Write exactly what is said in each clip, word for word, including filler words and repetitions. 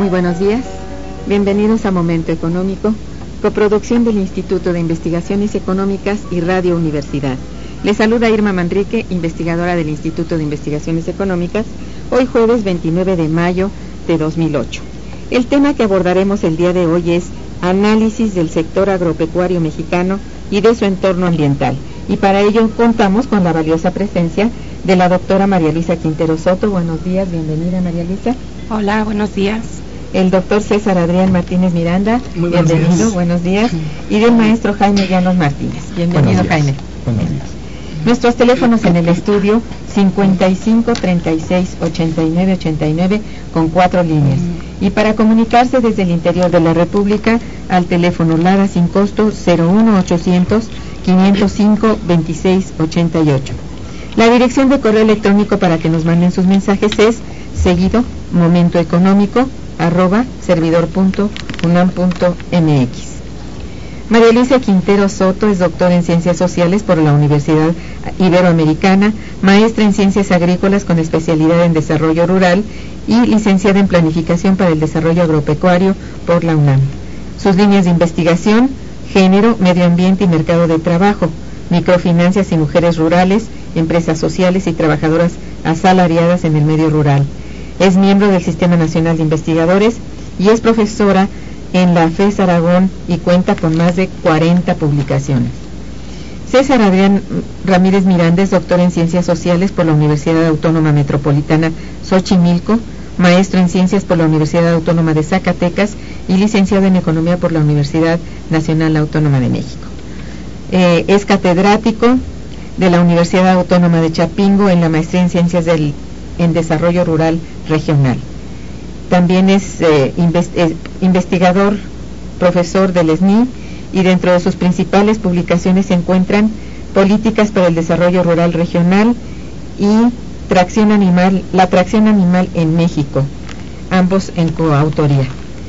Muy buenos días, bienvenidos a Momento Económico, coproducción del Instituto de Investigaciones Económicas y Radio Universidad. Les saluda Irma Manrique, investigadora del Instituto de Investigaciones Económicas, hoy jueves veintinueve de mayo de dos mil ocho. El tema que abordaremos el día de hoy es análisis del sector agropecuario mexicano y de su entorno ambiental. Y para ello contamos con la valiosa presencia de la doctora María Luisa Quintero Soto. Buenos días, bienvenida María Luisa. Hola, buenos días. El doctor César Adrián Martínez Miranda, muy buenos bienvenido, días. buenos días. Y del maestro Jaime Llanos Martínez, bienvenido Jaime. Buenos días. Nuestros teléfonos en el estudio cincuenta y cinco, treinta y seis, ochenta y nueve, ochenta y nueve con cuatro líneas. Y para comunicarse desde el interior de la República al teléfono LADA sin costo cero uno ochocientos, quinientos cinco, veintiséis ochenta y ocho. La dirección de correo electrónico para que nos manden sus mensajes es seguido momentoeconómico arroba servidor punto unam punto mx. María Luisa Quintero Soto es doctora en Ciencias Sociales por la Universidad Iberoamericana, maestra en Ciencias Agrícolas con especialidad en Desarrollo Rural y licenciada en Planificación para el Desarrollo Agropecuario por la UNAM. Sus líneas de investigación: género, medio ambiente y mercado de trabajo, microfinanzas y mujeres rurales, empresas sociales y trabajadoras asalariadas en el medio rural. Es miembro del Sistema Nacional de Investigadores y es profesora en la FES Aragón y cuenta con más de cuarenta publicaciones. César Adrián Ramírez Miranda es doctor en Ciencias Sociales por la Universidad Autónoma Metropolitana Xochimilco, maestro en Ciencias por la Universidad Autónoma de Zacatecas y licenciado en Economía por la Universidad Nacional Autónoma de México. Eh, es catedrático de la Universidad Autónoma de Chapingo en la maestría en Ciencias del, en Desarrollo Rural Regional. También es eh, invest, eh, investigador, profesor del S N I, y dentro de sus principales publicaciones se encuentran Políticas para el Desarrollo Rural Regional y Tracción Animal, la Tracción Animal en México, ambos en coautoría.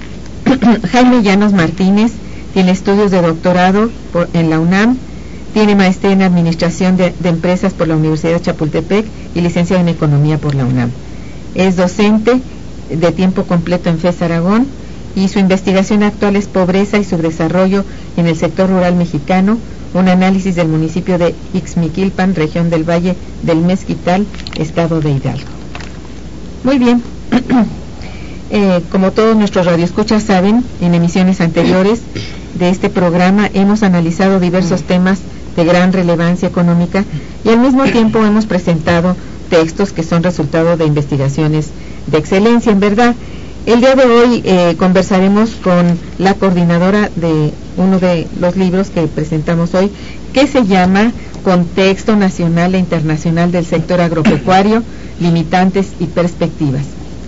Jaime Llanos Martínez tiene estudios de doctorado por, en la UNAM, tiene maestría en Administración de, de Empresas por la Universidad de Chapultepec y licenciado en Economía por la UNAM. Es docente de tiempo completo en FES Aragón y su investigación actual es Pobreza y Subdesarrollo en el sector rural mexicano, un análisis del municipio de Ixmiquilpan, región del Valle del Mezquital, estado de Hidalgo. Muy bien, eh, como todos nuestros radioescuchas saben, en emisiones anteriores de este programa hemos analizado diversos temas de gran relevancia económica y al mismo tiempo hemos presentado textos que son resultado de investigaciones de excelencia. En verdad, el día de hoy eh, conversaremos con la coordinadora de uno de los libros que presentamos hoy, que se llama Contexto Nacional e Internacional del Sector Agropecuario, Limitantes y Perspectivas,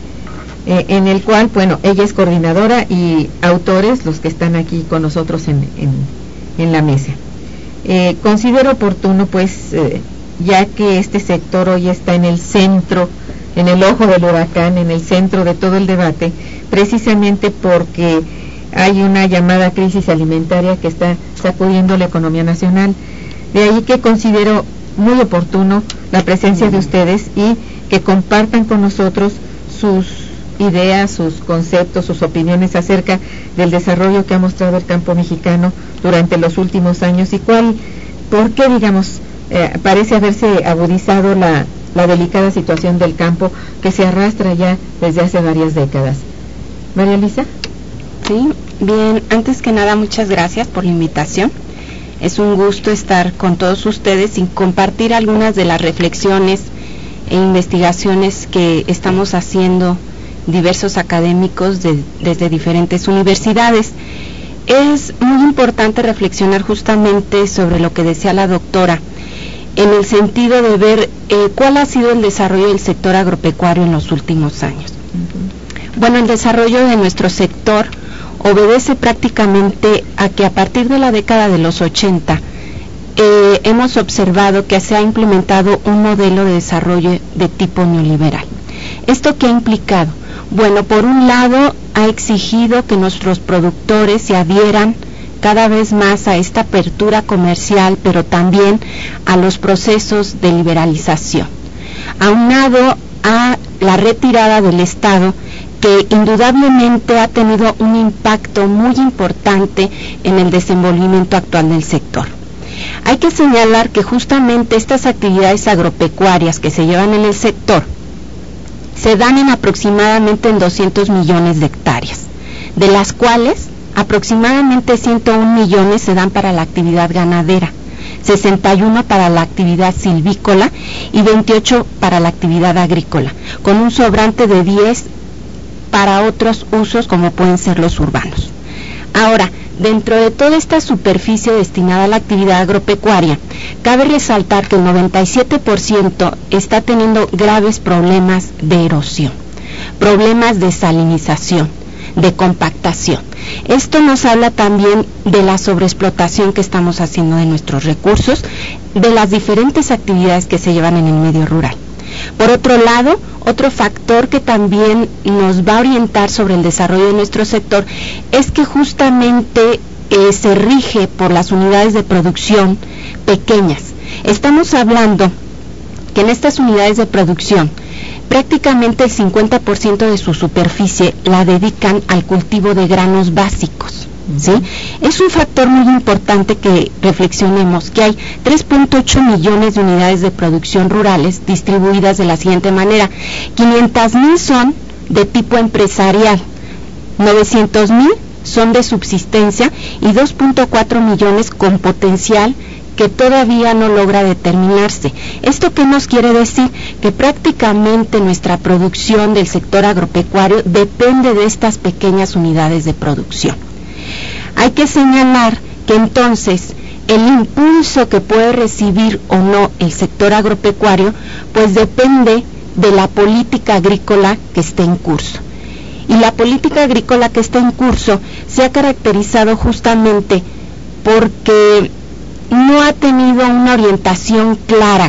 eh, en el cual, bueno, ella es coordinadora y autores los que están aquí con nosotros en, en, en la mesa. Eh, considero oportuno, pues, eh, ya que este sector hoy está en el centro, en el ojo del huracán, en el centro de todo el debate, precisamente porque hay una llamada crisis alimentaria que está sacudiendo la economía nacional. De ahí que considero muy oportuno la presencia de ustedes y que compartan con nosotros sus ideas, sus conceptos, sus opiniones acerca del desarrollo que ha mostrado el campo mexicano durante los últimos años y cuál, por qué, digamos, eh, parece haberse agudizado la la delicada situación del campo que se arrastra ya desde hace varias décadas. María Luisa. Sí, bien, antes que nada muchas gracias por la invitación. Es un gusto estar con todos ustedes y compartir algunas de las reflexiones e investigaciones que estamos haciendo diversos académicos de, desde diferentes universidades. Es muy importante reflexionar justamente sobre lo que decía la doctora, en el sentido de ver eh, cuál ha sido el desarrollo del sector agropecuario en los últimos años. Uh-huh. Bueno, el desarrollo de nuestro sector obedece prácticamente a que a partir de la década de los ochenta eh, hemos observado que se ha implementado un modelo de desarrollo de tipo neoliberal. ¿Esto qué ha implicado? Bueno, por un lado ha exigido que nuestros productores se adhieran cada vez más a esta apertura comercial, pero también a los procesos de liberalización, aunado a la retirada del Estado que indudablemente ha tenido un impacto muy importante en el desenvolvimiento actual del sector. Hay que señalar que justamente estas actividades agropecuarias que se llevan en el sector se dan en aproximadamente en doscientos millones de hectáreas, de las cuales aproximadamente ciento un millones se dan para la actividad ganadera, sesenta y uno para la actividad silvícola y veintiocho para la actividad agrícola, con un sobrante de diez para otros usos como pueden ser los urbanos. Ahora, dentro de toda esta superficie destinada a la actividad agropecuaria, cabe resaltar que el noventa y siete por ciento está teniendo graves problemas de erosión, problemas de salinización, de compactación. Esto nos habla también de la sobreexplotación que estamos haciendo de nuestros recursos, de las diferentes actividades que se llevan en el medio rural. Por otro lado, otro factor que también nos va a orientar sobre el desarrollo de nuestro sector es que justamente eh, se rige por las unidades de producción pequeñas. Estamos hablando que en estas unidades de producción prácticamente el cincuenta por ciento de su superficie la dedican al cultivo de granos básicos, ¿sí? Es un factor muy importante que reflexionemos, que hay tres punto ocho millones de unidades de producción rurales distribuidas de la siguiente manera: quinientas mil son de tipo empresarial, novecientos mil son de subsistencia y dos punto cuatro millones con potencial que todavía no logra determinarse. ¿Esto qué nos quiere decir? Que prácticamente nuestra producción del sector agropecuario depende de estas pequeñas unidades de producción. Hay que señalar que entonces el impulso que puede recibir o no el sector agropecuario, pues depende de la política agrícola que esté en curso. Y la política agrícola que está en curso se ha caracterizado justamente porque no ha tenido una orientación clara,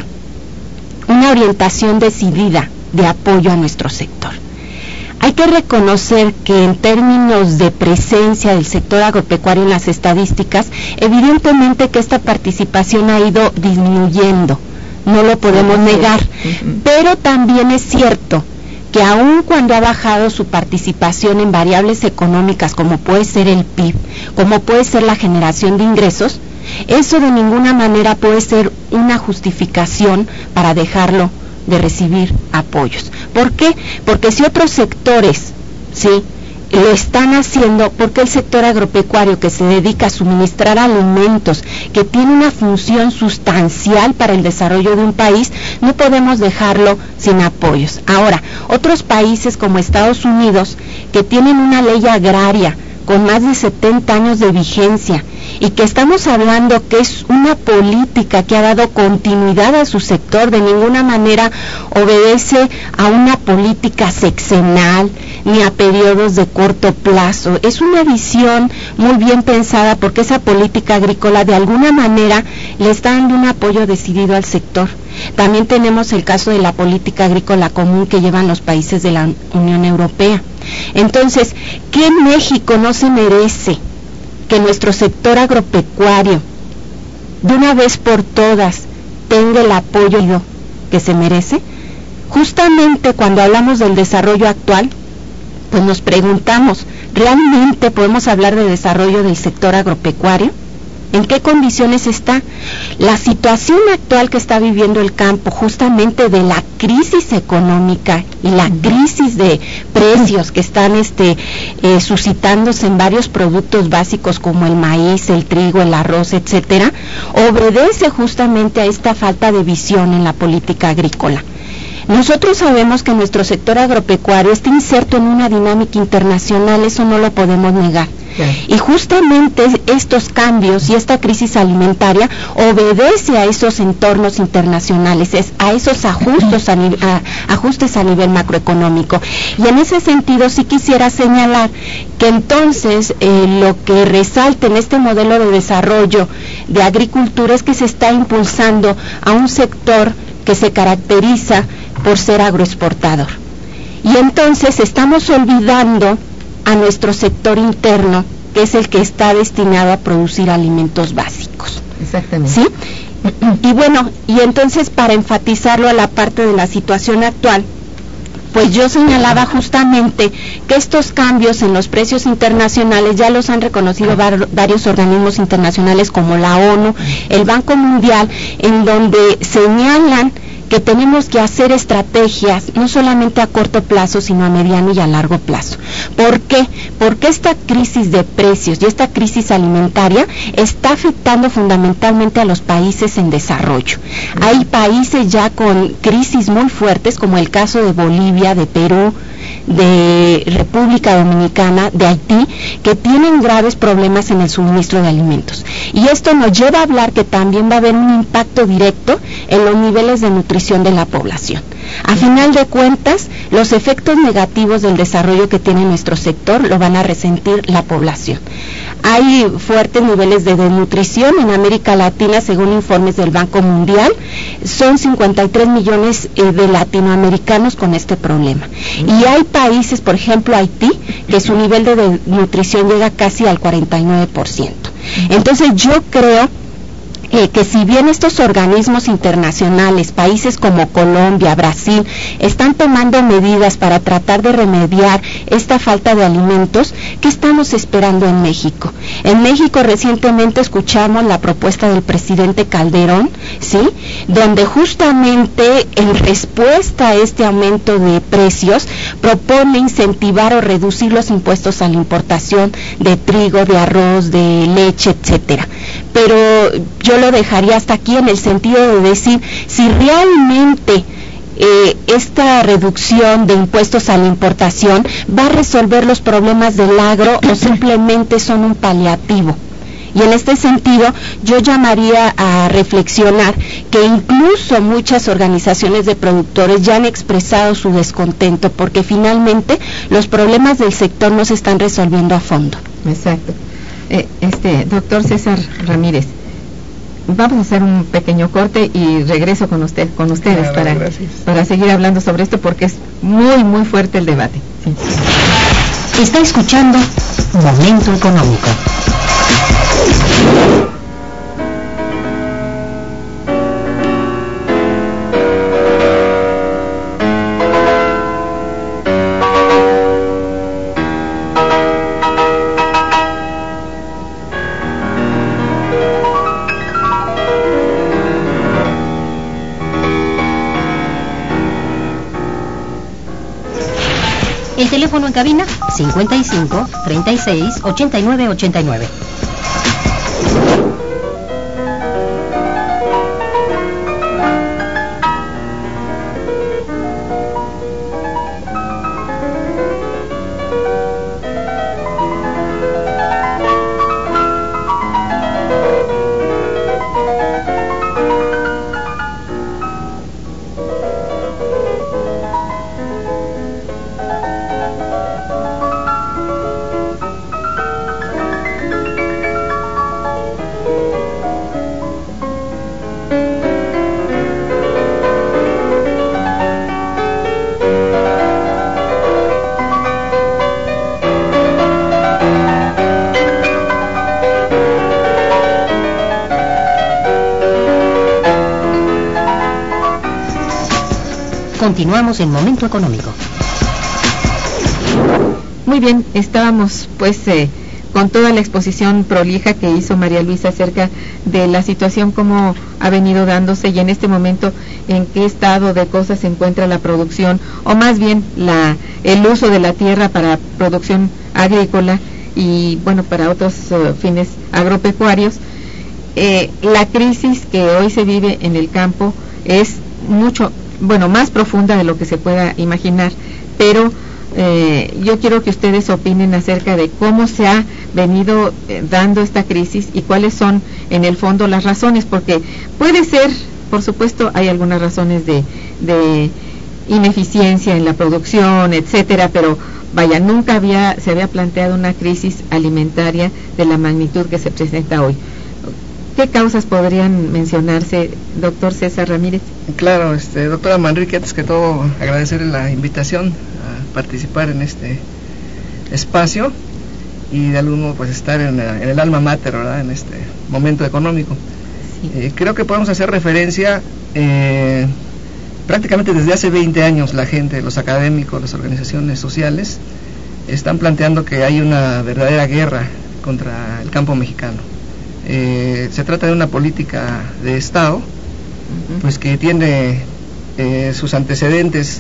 una orientación decidida de apoyo a nuestro sector. Hay que reconocer que en términos de presencia del sector agropecuario en las estadísticas, evidentemente que esta participación ha ido disminuyendo, no lo podemos negar, pero también es cierto que aun cuando ha bajado su participación en variables económicas como puede ser el P I B, como puede ser la generación de ingresos, eso de ninguna manera puede ser una justificación para dejarlo de recibir apoyos. ¿Por qué? Porque si otros sectores, sí, lo están haciendo, porque el sector agropecuario que se dedica a suministrar alimentos, que tiene una función sustancial para el desarrollo de un país, no podemos dejarlo sin apoyos. Ahora, otros países como Estados Unidos, que tienen una ley agraria con más de setenta años de vigencia, y que estamos hablando que es una política que ha dado continuidad a su sector, de ninguna manera obedece a una política sexenal ni a periodos de corto plazo. Es una visión muy bien pensada, porque esa política agrícola de alguna manera le está dando un apoyo decidido al sector. También tenemos el caso de la política agrícola común que llevan los países de la Unión Europea. Entonces, ¿qué México no se merece que nuestro sector agropecuario de una vez por todas tenga el apoyo que se merece? Justamente cuando hablamos del desarrollo actual, pues nos preguntamos, ¿realmente podemos hablar de desarrollo del sector agropecuario? ¿En qué condiciones está? La situación actual que está viviendo el campo, justamente de la crisis económica y la crisis de precios que están este, eh, suscitándose en varios productos básicos como el maíz, el trigo, el arroz, etcétera, obedece justamente a esta falta de visión en la política agrícola. Nosotros sabemos que nuestro sector agropecuario está inserto en una dinámica internacional, eso no lo podemos negar. Y justamente estos cambios y esta crisis alimentaria obedece a esos entornos internacionales, es a esos ajustes a, nivel, a, ajustes a nivel macroeconómico. Y en ese sentido sí quisiera señalar que entonces eh, lo que resalta en este modelo de desarrollo de agricultura es que se está impulsando a un sector que se caracteriza por ser agroexportador. Y entonces estamos olvidando a nuestro sector interno, que es el que está destinado a producir alimentos básicos. Exactamente. ¿Sí? Y bueno, y entonces para enfatizarlo a la parte de la situación actual, pues yo señalaba justamente que estos cambios en los precios internacionales ya los han reconocido var- varios organismos internacionales como la ONU, el Banco Mundial, en donde señalan que tenemos que hacer estrategias no solamente a corto plazo, sino a mediano y a largo plazo. ¿Por qué? Porque esta crisis de precios y esta crisis alimentaria está afectando fundamentalmente a los países en desarrollo. Hay países ya con crisis muy fuertes, como el caso de Bolivia, de Perú, de República Dominicana, de Haití, que tienen graves problemas en el suministro de alimentos. Y esto nos lleva a hablar que también va a haber un impacto directo en los niveles de nutrición de la población. A final de cuentas, los efectos negativos del desarrollo que tiene nuestro sector lo van a resentir la población. Hay fuertes niveles de desnutrición en América Latina, según informes del Banco Mundial. Son cincuenta y tres millones eh, de latinoamericanos con este problema. Y hay países, por ejemplo Haití, que su nivel de desnutrición llega casi al cuarenta y nueve por ciento. Entonces yo creo Eh, que si bien estos organismos internacionales, países como Colombia, Brasil, están tomando medidas para tratar de remediar esta falta de alimentos, ¿qué estamos esperando en México? En México recientemente escuchamos la propuesta del presidente Calderón, ¿sí?, donde justamente en respuesta a este aumento de precios propone incentivar o reducir los impuestos a la importación de trigo, de arroz, de leche, etcétera. Pero yo lo dejaría hasta aquí en el sentido de decir, si realmente eh, esta reducción de impuestos a la importación va a resolver los problemas del agro o simplemente son un paliativo. Y en este sentido, yo llamaría a reflexionar que incluso muchas organizaciones de productores ya han expresado su descontento porque finalmente los problemas del sector no se están resolviendo a fondo. Exacto. Eh, este, doctor César Ramírez, vamos a hacer un pequeño corte y regreso con usted, con ustedes claro, para, para seguir hablando sobre esto porque es muy, muy fuerte el debate. Sí. Está escuchando Momento Económico. El teléfono en cabina cincuenta y cinco, treinta y seis, ochenta y nueve, ochenta y nueve. Continuamos en Momento Económico. Muy bien, estábamos pues eh, con toda la exposición prolija que hizo María Luisa acerca de la situación como ha venido dándose y en este momento en qué estado de cosas se encuentra la producción o más bien la el uso de la tierra para producción agrícola y bueno para otros uh, fines agropecuarios. Eh, la crisis que hoy se vive en el campo es mucho bueno, más profunda de lo que se pueda imaginar, pero eh, yo quiero que ustedes opinen acerca de cómo se ha venido eh, dando esta crisis y cuáles son en el fondo las razones, porque puede ser, por supuesto, hay algunas razones de, de ineficiencia en la producción, etcétera, pero vaya, nunca había se había planteado una crisis alimentaria de la magnitud que se presenta hoy. ¿Qué causas podrían mencionarse, doctor César Ramírez? Claro, este, doctora Manrique, antes que todo agradecerle la invitación a participar en este espacio y de algún modo pues estar en, en el alma mater, ¿verdad?, en este momento económico. Sí. Eh, creo que podemos hacer referencia eh, prácticamente desde hace veinte años la gente, los académicos, las organizaciones sociales, están planteando que hay una verdadera guerra contra el campo mexicano. Eh, se trata de una política de Estado, pues que tiene eh, sus antecedentes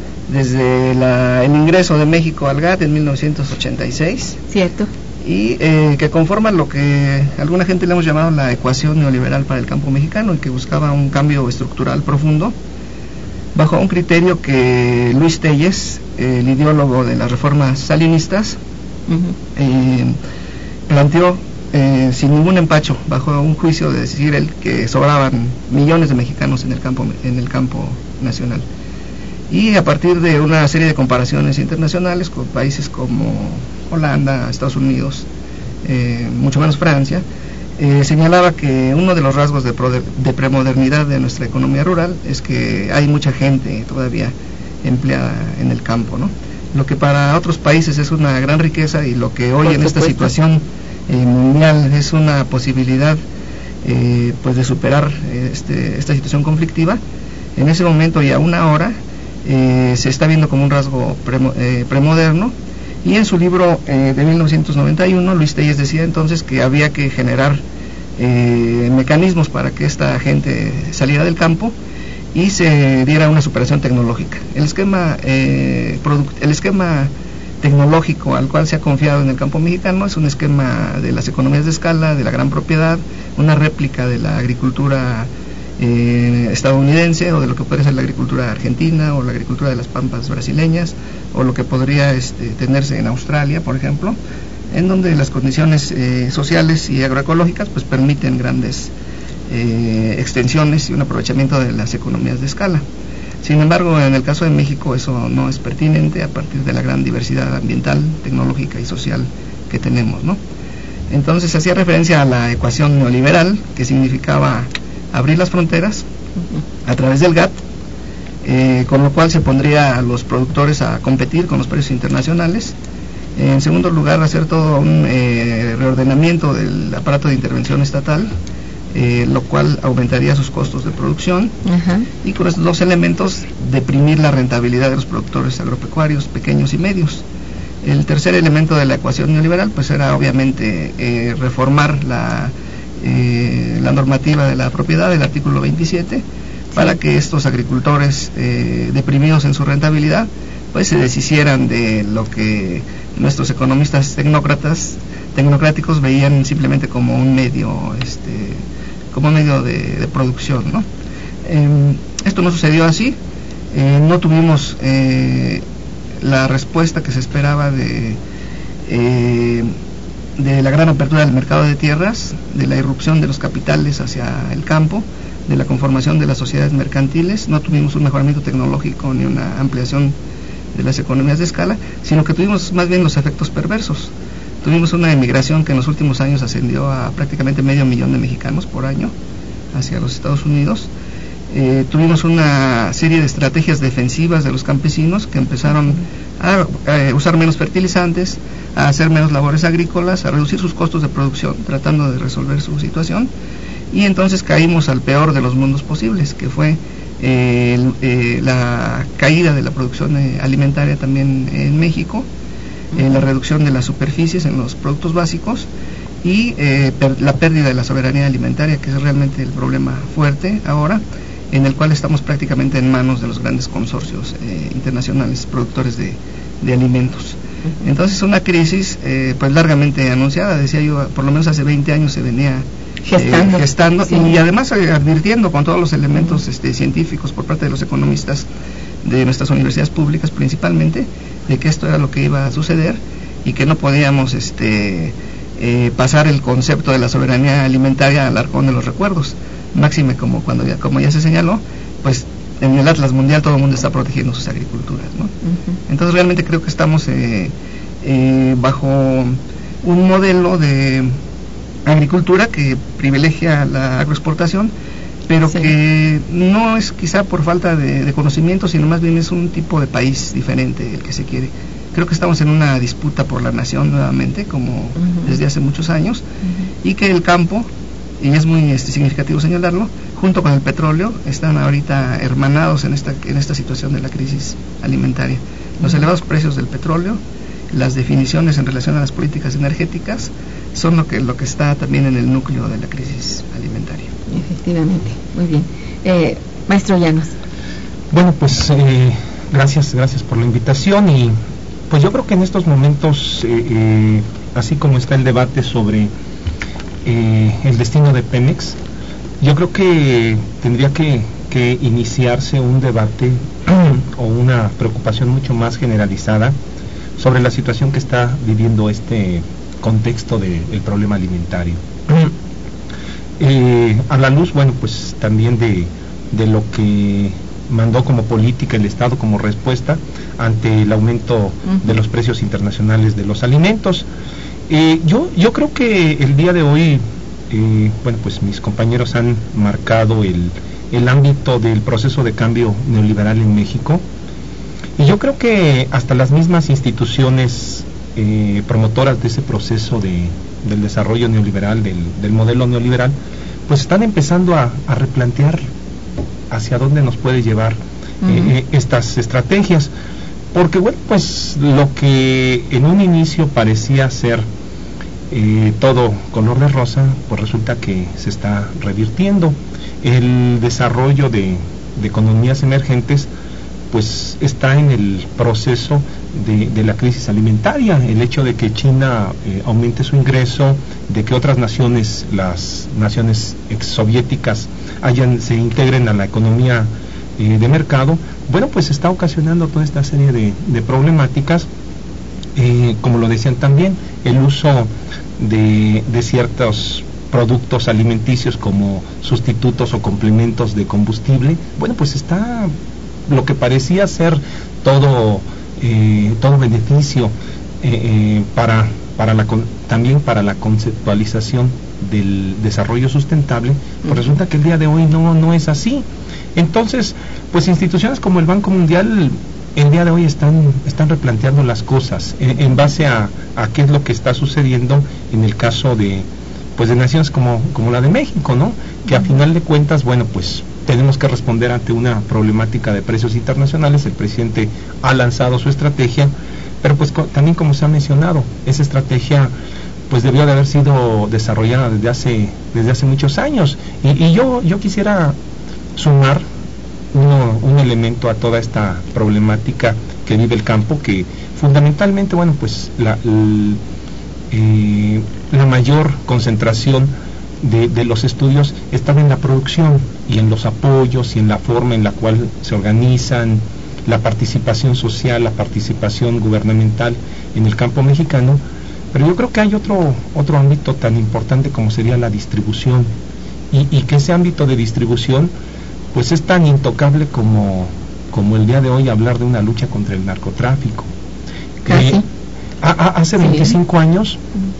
desde la, el ingreso de México al GATT en mil novecientos ochenta y seis. Cierto. Y eh, que conforman lo que alguna gente le hemos llamado la ecuación neoliberal para el campo mexicano, y que buscaba un cambio estructural profundo bajo un criterio que Luis Telles, el ideólogo de las reformas salinistas, uh-huh. eh, planteó eh, sin ningún empacho, bajo un juicio de decir él que sobraban millones de mexicanos en el campo en el campo nacional. Y a partir de una serie de comparaciones internacionales con países como Holanda, Estados Unidos, eh, mucho menos Francia, eh, señalaba que uno de los rasgos de, pro, de premodernidad de nuestra economía rural es que hay mucha gente todavía empleada en el campo, ¿no? Lo que para otros países es una gran riqueza, y lo que hoy Por en supuesto. esta situación eh, mundial es una posibilidad eh, pues de superar eh, este, esta situación conflictiva, en ese momento y aún ahora eh, se está viendo como un rasgo premo, eh, premoderno. Y en su libro eh, de mil novecientos noventa y uno, Luis Telles decía entonces que había que generar eh, mecanismos para que esta gente saliera del campo y se diera una superación tecnológica. El esquema, eh, el esquema tecnológico al cual se ha confiado en el campo mexicano es un esquema de las economías de escala, de la gran propiedad, una réplica de la agricultura Eh, estadounidense, o de lo que puede ser la agricultura argentina, o la agricultura de las pampas brasileñas, o lo que podría este, tenerse en Australia, por ejemplo, en donde las condiciones eh, sociales y agroecológicas pues permiten grandes eh, extensiones y un aprovechamiento de las economías de escala. Sin embargo, en el caso de México eso no es pertinente a partir de la gran diversidad ambiental, tecnológica y social que tenemos, ¿no? Entonces hacía referencia a la ecuación neoliberal, que significaba abrir las fronteras a través del GATT, eh, con lo cual se pondría a los productores a competir con los precios internacionales. En segundo lugar, hacer todo un eh, reordenamiento del aparato de intervención estatal, eh, lo cual aumentaría sus costos de producción. Uh-huh. Y con estos dos elementos deprimir la rentabilidad de los productores agropecuarios pequeños y medios. El tercer elemento de la ecuación neoliberal pues era obviamente eh, reformar la Eh, la normativa de la propiedad, el artículo veintisiete, para que estos agricultores eh, deprimidos en su rentabilidad pues se deshicieran de lo que nuestros economistas tecnócratas tecnocráticos veían simplemente como un medio este como un medio de, de producción, ¿no? Eh, esto no sucedió así, eh, no tuvimos eh, la respuesta que se esperaba de eh, de la gran apertura del mercado de tierras, de la irrupción de los capitales hacia el campo, de la conformación de las sociedades mercantiles. No tuvimos un mejoramiento tecnológico ni una ampliación de las economías de escala, sino que tuvimos más bien los efectos perversos. Tuvimos una emigración que en los últimos años ascendió a prácticamente medio millón de mexicanos por año hacia los Estados Unidos. Eh, tuvimos una serie de estrategias defensivas de los campesinos que empezaron a, a usar menos fertilizantes, a hacer menos labores agrícolas, a reducir sus costos de producción, tratando de resolver su situación, y entonces caímos al peor de los mundos posibles, que fue eh, el, eh, la caída de la producción eh, alimentaria también en México, eh, la reducción de las superficies en los productos básicos, y eh, per, la pérdida de la soberanía alimentaria, que es realmente el problema fuerte ahora, en el cual estamos prácticamente en manos de los grandes consorcios eh, internacionales productores de, de alimentos. Entonces una crisis eh, pues largamente anunciada, decía yo, por lo menos hace veinte años se venía gestando, eh, gestando sí. Y además eh, advirtiendo con todos los elementos este, científicos por parte de los economistas de nuestras universidades públicas principalmente, de que esto era lo que iba a suceder y que no podíamos este, eh, pasar el concepto de la soberanía alimentaria al arcón de los recuerdos, máxime como cuando ya, como ya se señaló, pues en el Atlas Mundial todo el mundo está protegiendo sus agriculturas, ¿no? Uh-huh. Entonces realmente creo que estamos eh, eh, bajo un modelo de agricultura que privilegia la agroexportación, pero sí. que no es quizá por falta de, de conocimiento, sino más bien es un tipo de país diferente el que se quiere. Creo que estamos en una disputa por la nación nuevamente, como uh-huh. desde hace muchos años, uh-huh. y que el campo, y es muy este, significativo señalarlo, junto con el petróleo, están ahorita hermanados en esta, en esta situación de la crisis alimentaria. Los elevados precios del petróleo, las definiciones en relación a las políticas energéticas, son lo que, lo que está también en el núcleo de la crisis alimentaria. Efectivamente, muy bien. Eh, maestro Llanos. Bueno, pues eh, gracias, gracias por la invitación, y pues yo creo que en estos momentos, eh, eh, así como está el debate sobre eh, el destino de Pemex, yo creo que tendría que, que iniciarse un debate o una preocupación mucho más generalizada sobre la situación que está viviendo este contexto del de, problema alimentario. Eh, a la luz, bueno, pues también de, de lo que mandó como política el Estado como respuesta ante el aumento uh-huh. de los precios internacionales de los alimentos. Eh, yo, yo creo que el día de hoy, eh, bueno, pues mis compañeros han marcado el, el ámbito del proceso de cambio neoliberal en México, y yo creo que hasta las mismas instituciones eh, promotoras de ese proceso de, del desarrollo neoliberal, del, del modelo neoliberal, pues están empezando a, a replantear hacia dónde nos puede llevar uh-huh. eh, estas estrategias, porque bueno, pues lo que en un inicio parecía ser eh, todo color de rosa, pues resulta que se está revirtiendo. El desarrollo de, de economías emergentes pues está en el proceso de, de la crisis alimentaria. El hecho de que China eh, aumente su ingreso, de que otras naciones, las naciones exsoviéticas, hayan, se integren a la economía eh, de mercado, bueno, pues está ocasionando toda esta serie de, de problemáticas, eh, como lo decían también, el uso de, de ciertos productos alimenticios como sustitutos o complementos de combustible. Bueno, pues está lo que parecía ser todo eh, todo beneficio eh, eh, para para la con, también para la conceptualización del desarrollo sustentable, pues uh-huh. resulta que el día de hoy no no es así. Entonces, pues instituciones como el Banco Mundial el día de hoy están están replanteando las cosas en, en base a, a qué es lo que está sucediendo en el caso de pues de naciones como como la de México, ¿no? Que a final de cuentas, bueno, pues tenemos que responder ante una problemática de precios internacionales. El presidente ha lanzado su estrategia, pero pues co- también, como se ha mencionado, esa estrategia pues debió de haber sido desarrollada desde hace desde hace muchos años, y, y yo yo quisiera sumar uno, un elemento a toda esta problemática que vive el campo, que fundamentalmente, bueno, pues la l, eh, la mayor concentración De, de los estudios están en la producción y en los apoyos y en la forma en la cual se organizan, la participación social, la participación gubernamental en el campo mexicano, pero yo creo que hay otro otro ámbito tan importante como sería la distribución, y, y que ese ámbito de distribución pues es tan intocable como, como el día de hoy hablar de una lucha contra el narcotráfico. ¿Casi? a, a, hace sí. veinticinco años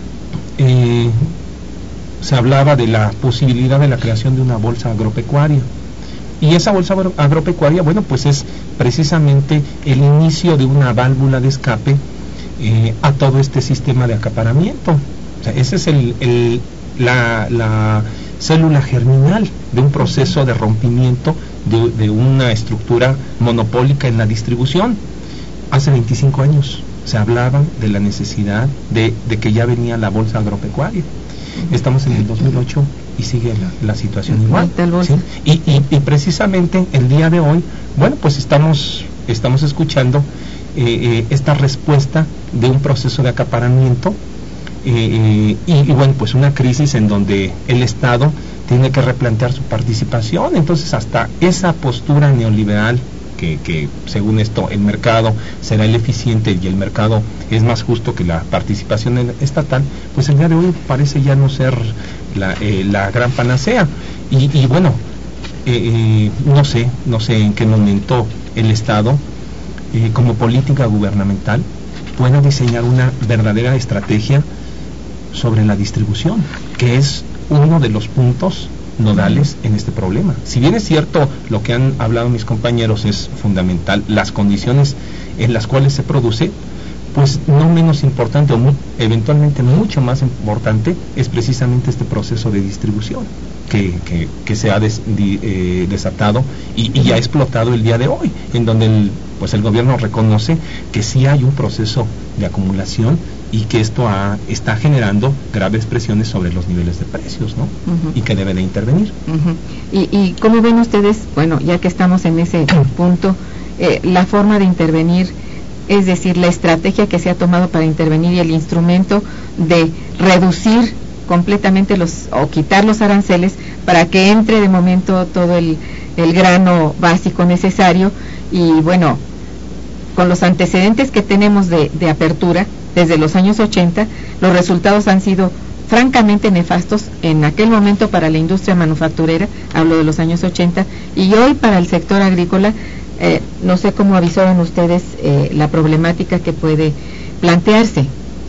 eh, se hablaba de la posibilidad de la creación de una bolsa agropecuaria, y esa bolsa agropecuaria, bueno, pues es precisamente el inicio de una válvula de escape eh, a todo este sistema de acaparamiento. O sea, ese es el, el, la, la célula germinal de un proceso de rompimiento de, de una estructura monopólica en la distribución. Hace veinticinco años se hablaba de la necesidad de, de que ya venía la bolsa agropecuaria. Estamos en el dos mil ocho y sigue la, la situación igual, ¿sí? y, y, y precisamente el día de hoy, bueno, pues estamos estamos escuchando eh, eh, esta respuesta de un proceso de acaparamiento eh, y, y bueno, pues una crisis en donde el Estado tiene que replantear su participación. Entonces, hasta esa postura neoliberal Que, que según esto el mercado será el eficiente y el mercado es más justo que la participación estatal, pues el día de hoy parece ya no ser la, eh, la gran panacea. Y, y bueno, eh, eh, no sé, no sé en qué momento el Estado, eh, como política gubernamental, pueda diseñar una verdadera estrategia sobre la distribución, que es uno de los puntos nodales en este problema. Si bien es cierto, lo que han hablado mis compañeros es fundamental, las condiciones en las cuales se produce, pues no menos importante o muy, eventualmente mucho más importante es precisamente este proceso de distribución que, que, que se ha des, di, eh, desatado y, y ha explotado el día de hoy, en donde el, pues el gobierno reconoce que sí hay un proceso de acumulación y que esto ha, está generando graves presiones sobre los niveles de precios, ¿no? Uh-huh. Y que debe de intervenir. Uh-huh. y, y cómo ven ustedes, bueno, ya que estamos en ese punto, eh, la forma de intervenir, es decir, la estrategia que se ha tomado para intervenir y el instrumento de reducir completamente los o quitar los aranceles para que entre de momento todo el, el grano básico necesario. Y bueno, con los antecedentes que tenemos de, de apertura desde los años ochenta, los resultados han sido francamente nefastos en aquel momento para la industria manufacturera, hablo de los años ochenta, y hoy para el sector agrícola. Eh, no sé cómo avisaron ustedes eh, la problemática que puede plantearse.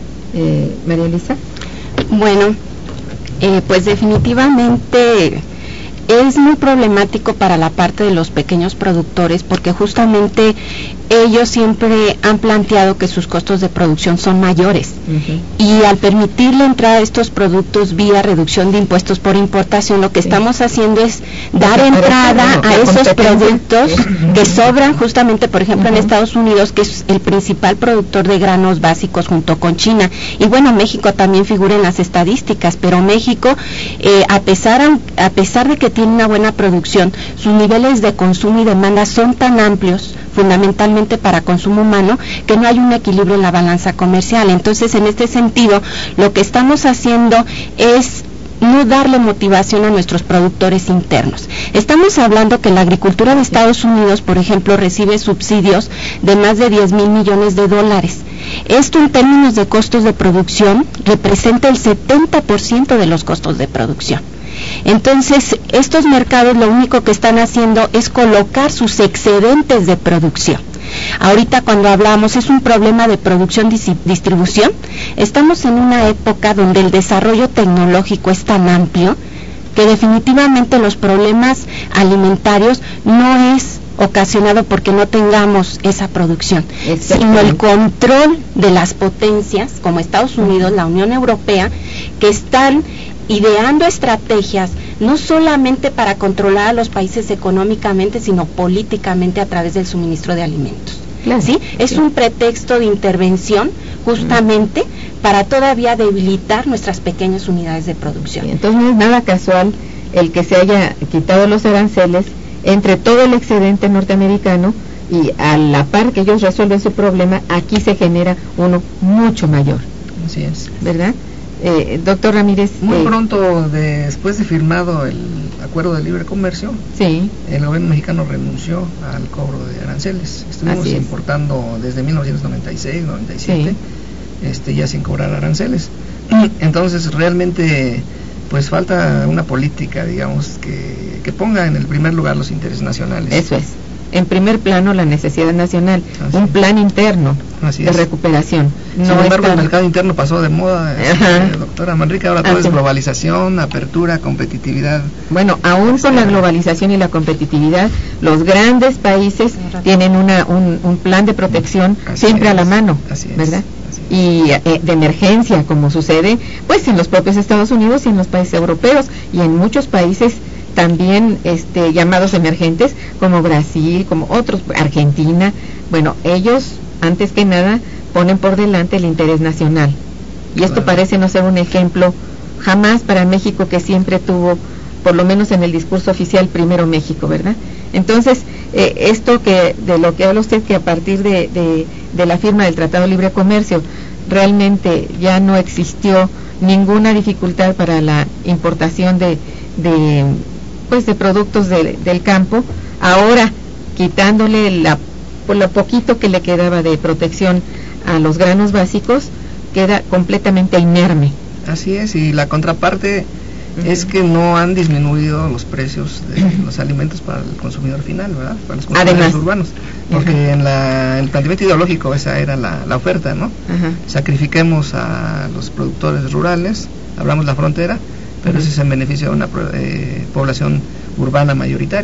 Eh, María Elisa. Bueno, eh, pues definitivamente es muy problemático para la parte de los pequeños productores, porque justamente ellos siempre han planteado que sus costos de producción son mayores, uh-huh. y al permitirle entrar a estos productos vía reducción de impuestos por importación, lo que sí. estamos haciendo es dar Porque entrada a esos productos uh-huh. que sobran justamente, por ejemplo, uh-huh. en Estados Unidos, que es el principal productor de granos básicos junto con China, y bueno, México también figura en las estadísticas, pero México, eh, a pesar a pesar de que tiene una buena producción, sus niveles de consumo y demanda son tan amplios, fundamentalmente para consumo humano, que no hay un equilibrio en la balanza comercial. Entonces, en este sentido, lo que estamos haciendo es no darle motivación a nuestros productores internos. Estamos hablando que la agricultura de Estados Unidos, por ejemplo, recibe subsidios de más de diez mil millones de dólares. Esto, en términos de costos de producción, representa el setenta por ciento de los costos de producción. Entonces, estos mercados lo único que están haciendo es colocar sus excedentes de producción. Ahorita, cuando hablamos, es un problema de producción-distribución. Estamos en una época donde el desarrollo tecnológico es tan amplio que definitivamente los problemas alimentarios no es ocasionado porque no tengamos esa producción, sino el control de las potencias como Estados Unidos, la Unión Europea, que están ideando estrategias no solamente para controlar a los países económicamente, sino políticamente a través del suministro de alimentos. Claro, ¿sí? Es sí. un pretexto de intervención justamente mm. para todavía debilitar nuestras pequeñas unidades de producción. Sí, entonces no es nada casual el que se haya quitado los aranceles entre todo el excedente norteamericano y a la par que ellos resuelven su problema, aquí se genera uno mucho mayor. Así es. ¿Verdad? Eh, doctor Ramírez. Muy eh, pronto de, después de firmado el acuerdo de libre comercio, sí. el gobierno mexicano renunció al cobro de aranceles. Estuvimos importando desde mil novecientos noventa y seis, noventa y siete, sí. este, ya sin cobrar aranceles. Entonces realmente pues falta una política, digamos, que, que ponga en el primer lugar los intereses nacionales. Eso es. En primer plano la necesidad nacional, Así un plan interno Así de es. recuperación. No Sin embargo, estar... el mercado interno pasó de moda, este, doctora Manrique, ahora todo Así. es globalización, apertura, competitividad. Bueno, aún con la globalización y la competitividad, los grandes países tienen una, un, un plan de protección Así siempre es. a la mano, Así es. ¿verdad? Así es. Y eh, de emergencia, como sucede pues en los propios Estados Unidos y en los países europeos y en muchos países también este, llamados emergentes, como Brasil, como otros, Argentina. Bueno, ellos, antes que nada, ponen por delante el interés nacional. Y claro. esto parece no ser un ejemplo jamás para México, que siempre tuvo, por lo menos en el discurso oficial, primero México, ¿verdad? Entonces, eh, esto que de lo que habla usted, que a partir de, de, de la firma del Tratado de Libre Comercio, realmente ya no existió ninguna dificultad para la importación de, de pues de productos de, del campo, ahora quitándole la, por lo poquito que le quedaba de protección a los granos básicos, queda completamente inerme. Así es, y la contraparte uh-huh. es que no han disminuido los precios de uh-huh. los alimentos para el consumidor final, ¿verdad? Para los consumidores Además, urbanos, porque uh-huh. en la, el planteamiento ideológico esa era la, la oferta, ¿no? Uh-huh. Sacrifiquemos a los productores rurales, hablamos de la frontera, pero uh-huh. eso es en beneficio de una eh, población urbana mayoritaria.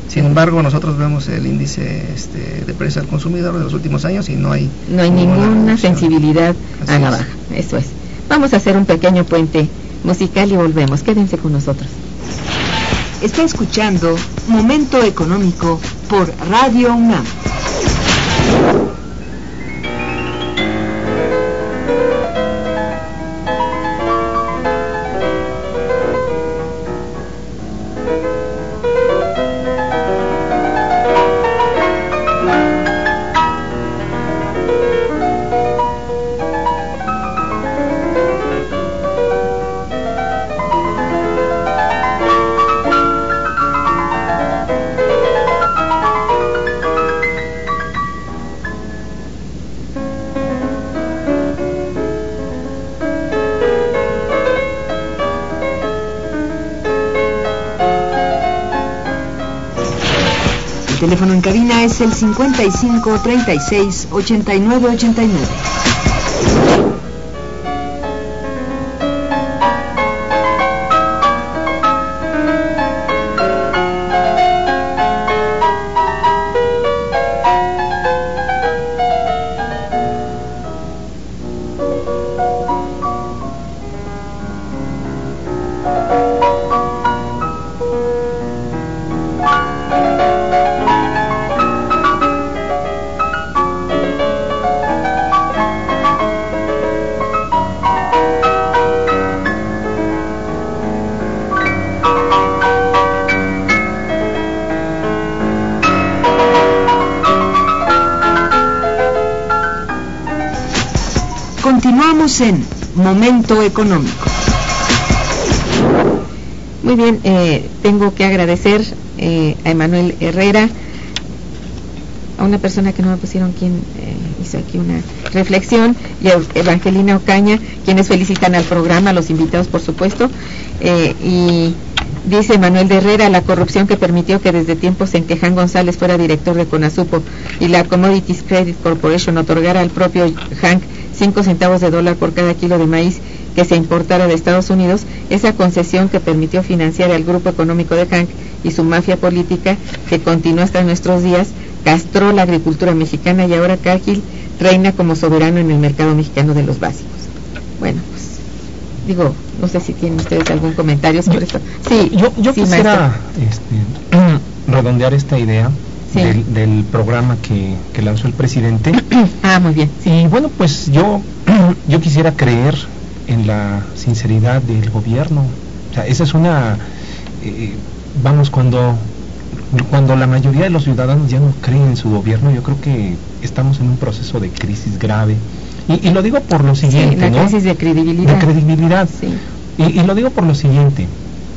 Sin embargo, nosotros vemos el índice este, de precios al consumidor de los últimos años y no hay no hay ninguna, ninguna sensibilidad a la baja. Eso es. Vamos a hacer un pequeño puente musical y volvemos. Quédense con nosotros. Está escuchando Momento Económico por Radio UNAM. El teléfono en cabina es el cincuenta y cinco, treinta y seis, ochenta y nueve, ochenta y nueve. Continuamos en Momento Económico. Muy bien, eh, tengo que agradecer eh, a Emanuel Herrera, a una persona que no me pusieron quien eh, hizo aquí una reflexión, y a Evangelina Ocaña, quienes felicitan al programa, a los invitados por supuesto, eh, y dice Manuel de Herrera: la corrupción que permitió que desde tiempos en que Jan González fuera director de Conasupo y la Commodities Credit Corporation otorgara al propio Hank cinco centavos de dólar por cada kilo de maíz que se importara de Estados Unidos, esa concesión que permitió financiar al grupo económico de Hank y su mafia política, que continuó hasta nuestros días, castró la agricultura mexicana y ahora Cargill reina como soberano en el mercado mexicano de los básicos. Bueno, pues digo, no sé si tienen ustedes algún comentario sobre esto. Sí, yo, yo sí, quisiera este, redondear esta idea. Sí. Del, del programa que, que lanzó el presidente. Ah, muy bien. Sí. Y bueno, pues yo yo quisiera creer en la sinceridad del gobierno. O sea, esa es una eh, vamos, cuando cuando la mayoría de los ciudadanos ya no creen en su gobierno, yo creo que estamos en un proceso de crisis grave. Y, y lo digo por lo siguiente, sí, la ¿no? crisis de credibilidad. De credibilidad. Sí. Y, y lo digo por lo siguiente.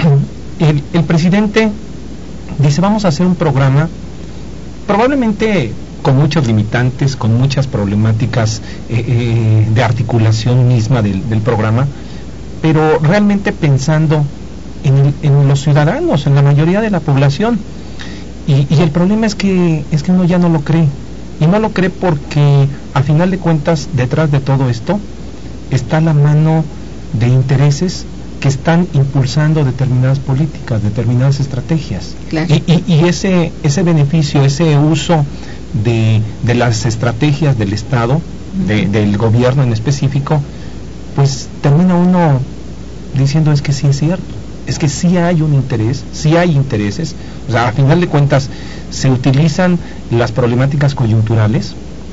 El, el presidente dice: vamos a hacer un programa probablemente con muchos limitantes, con muchas problemáticas eh, eh, de articulación misma del, del programa, pero realmente pensando en, el, en los ciudadanos, en la mayoría de la población. Y, y el problema es que es que uno ya no lo cree, y no lo cree porque a final de cuentas detrás de todo esto está la mano de intereses que están impulsando determinadas políticas, determinadas estrategias. Claro. Y, y, y ese ese beneficio, ese uso de, de las estrategias del Estado, de, del gobierno en específico, pues termina uno diciendo: es que sí es cierto, es que sí hay un interés, sí hay intereses. O sea, a final de cuentas se utilizan las problemáticas coyunturales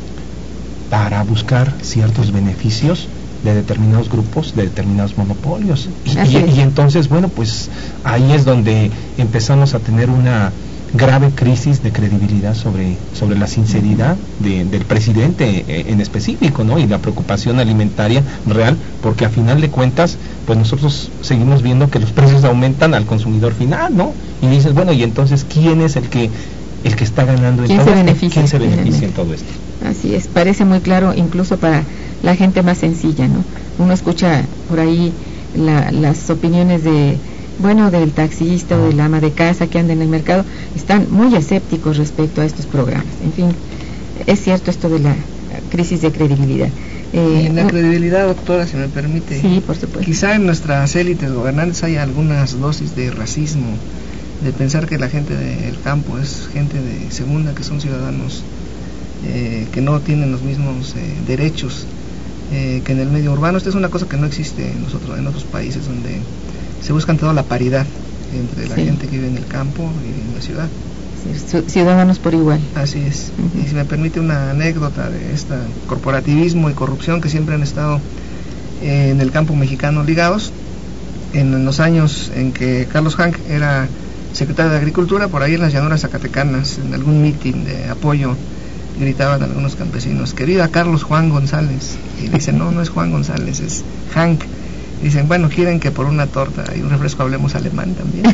para buscar ciertos beneficios de determinados grupos, de determinados monopolios, y, y, y entonces, bueno, pues ahí es donde empezamos a tener una grave crisis de credibilidad sobre sobre la sinceridad de, del presidente en específico, ¿no? Y la preocupación alimentaria real, porque a final de cuentas, pues nosotros seguimos viendo que los precios aumentan al consumidor final, ¿no? Y dices, bueno, y entonces, ¿quién es el que el que está ganando en ¿Quién todo se esto? beneficia? ¿Quién se beneficia en todo esto? Así es, parece muy claro incluso para la gente más sencilla, ¿no? Uno escucha por ahí la, las opiniones de, bueno, del taxista o del ama de casa que anda en el mercado, están muy escépticos respecto a estos programas. En fin, es cierto esto de la crisis de credibilidad. Eh, en la no, credibilidad, doctora, si me permite. Sí, por supuesto. Quizá en nuestras élites gobernantes hay algunas dosis de racismo de pensar que la gente del campo es gente de segunda, que son ciudadanos eh, que no tienen los mismos eh, derechos eh, que en el medio urbano. Esta es una cosa que no existe en, nosotros, en otros países, donde se busca toda la paridad entre la sí. gente que vive en el campo y en la ciudad. Ciudadanos por igual. Así es. Uh-huh. Y si me permite una anécdota de este corporativismo y corrupción que siempre han estado eh, en el campo mexicano ligados, en, en los años en que Carlos Hank era secretario de Agricultura, por ahí en las llanuras zacatecanas, en algún mitin de apoyo, gritaban algunos campesinos: ¡que viva Carlos Juan González! Y dicen: no, no es Juan González, es Hank. Y dicen: bueno, quieren que por una torta y un refresco hablemos alemán también.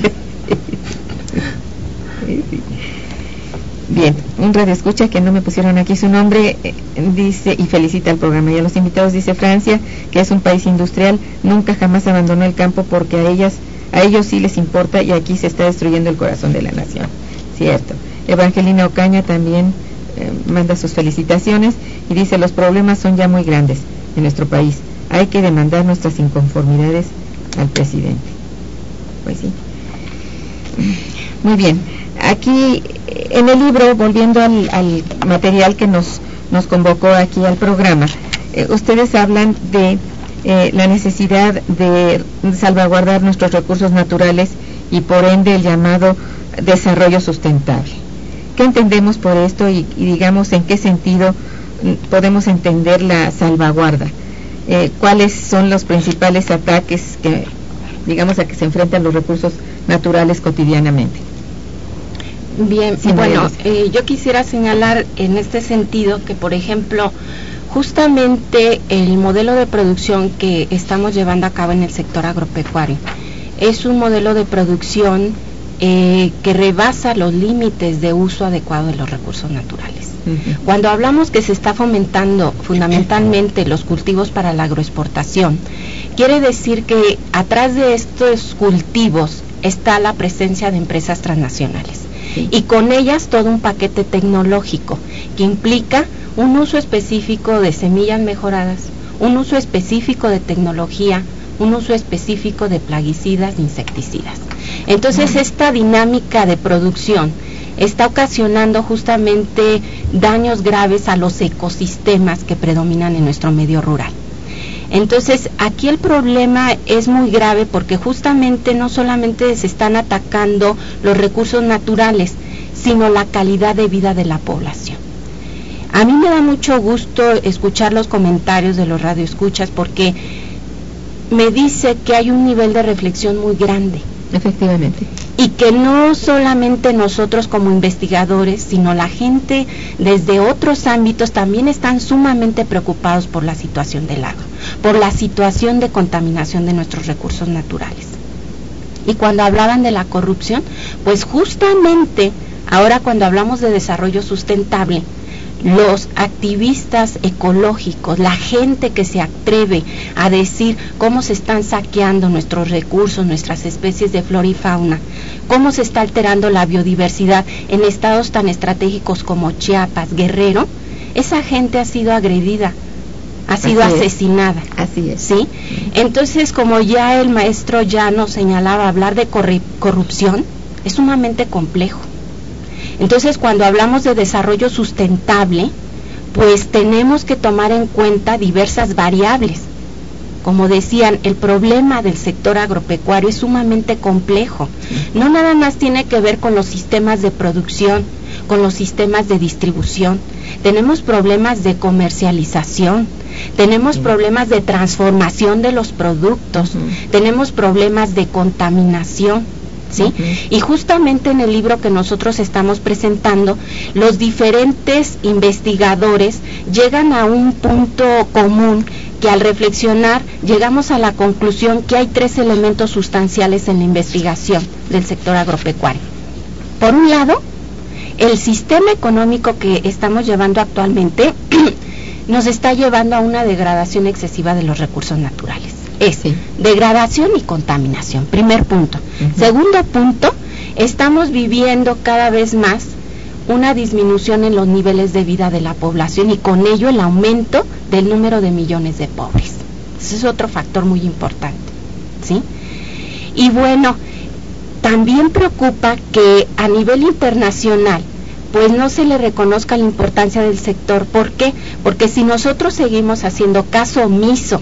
Bien, un radioescucha que no me pusieron aquí su nombre, eh, dice y felicita al programa y a los invitados. Dice: Francia, que es un país industrial, nunca jamás abandonó el campo porque a ellas, a ellos sí les importa, y aquí se está destruyendo el corazón de la nación. Cierto. Evangelina Ocaña también eh, manda sus felicitaciones y dice: los problemas son ya muy grandes en nuestro país, hay que demandar nuestras inconformidades al presidente. Pues sí. Muy bien. Aquí en el libro, volviendo al, al material que nos, nos convocó aquí al programa, eh, ustedes hablan de eh, la necesidad de salvaguardar nuestros recursos naturales y por ende el llamado desarrollo sustentable. ¿Qué entendemos por esto y, y digamos en qué sentido podemos entender la salvaguarda? Eh, ¿Cuáles son los principales ataques que, digamos, a que se enfrentan los recursos naturales cotidianamente? Bien, sí, bueno, eh, yo quisiera señalar en este sentido que, por ejemplo, justamente el modelo de producción que estamos llevando a cabo en el sector agropecuario es un modelo de producción eh, que rebasa los límites de uso adecuado de los recursos naturales. Uh-huh. Cuando hablamos que se está fomentando fundamentalmente los cultivos para la agroexportación, quiere decir que atrás de estos cultivos está la presencia de empresas transnacionales. Sí. Y con ellas todo un paquete tecnológico que implica un uso específico de semillas mejoradas, un uso específico de tecnología, un uso específico de plaguicidas, insecticidas. Entonces, esta dinámica de producción está ocasionando justamente daños graves a los ecosistemas que predominan en nuestro medio rural. Entonces, aquí el problema es muy grave porque justamente no solamente se están atacando los recursos naturales, sino la calidad de vida de la población. A mí me da mucho gusto escuchar los comentarios de los radioescuchas porque me dice que hay un nivel de reflexión muy grande. Efectivamente. Y que no solamente nosotros como investigadores, sino la gente desde otros ámbitos también están sumamente preocupados por la situación del agro, por la situación de contaminación de nuestros recursos naturales. Y cuando hablaban de la corrupción, pues justamente ahora cuando hablamos de desarrollo sustentable, los activistas ecológicos, la gente que se atreve a decir cómo se están saqueando nuestros recursos, nuestras especies de flora y fauna, cómo se está alterando la biodiversidad en estados tan estratégicos como Chiapas, Guerrero, esa gente ha sido agredida, ha sido Así asesinada. Es. Así es. ¿Sí? Entonces, como ya el maestro ya nos señalaba, hablar de corrupción es sumamente complejo. Entonces, cuando hablamos de desarrollo sustentable, pues tenemos que tomar en cuenta diversas variables. Como decían, el problema del sector agropecuario es sumamente complejo. No nada más tiene que ver con los sistemas de producción, con los sistemas de distribución. Tenemos problemas de comercialización, tenemos problemas de transformación de los productos, uh-huh. tenemos problemas de contaminación. ¿Sí? Uh-huh. Y justamente en el libro que nosotros estamos presentando, los diferentes investigadores llegan a un punto común que al reflexionar llegamos a la conclusión que hay tres elementos sustanciales en la investigación del sector agropecuario. Por un lado, el sistema económico que estamos llevando actualmente nos está llevando a una degradación excesiva de los recursos naturales. Es sí. degradación y contaminación, primer punto. Uh-huh. Segundo punto, estamos viviendo cada vez más una disminución en los niveles de vida de la población y con ello el aumento del número de millones de pobres. Ese es otro factor muy importante, ¿sí? Y bueno, también preocupa que a nivel internacional pues no se le reconozca la importancia del sector. ¿Por qué? Porque si nosotros seguimos haciendo caso omiso